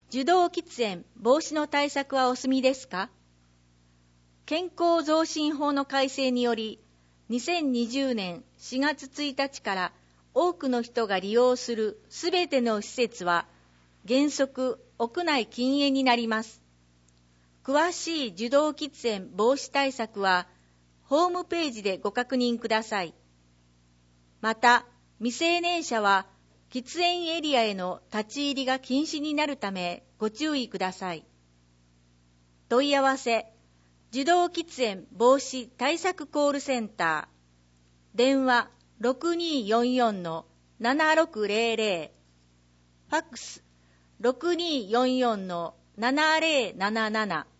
受動喫煙防止の対策はお済みですか？健康増進法の改正により、2020年4月1日から多くの人が利用するすべての施設は原則屋内禁煙になります。詳しい受動喫煙防止対策はホームページでご確認ください。また、未成年者は喫煙エリアへの立ち入りが禁止になるためご注意ください。問い合わせ、受動喫煙防止対策コールセンター、電話 6244-7600、ファックス 6244-7077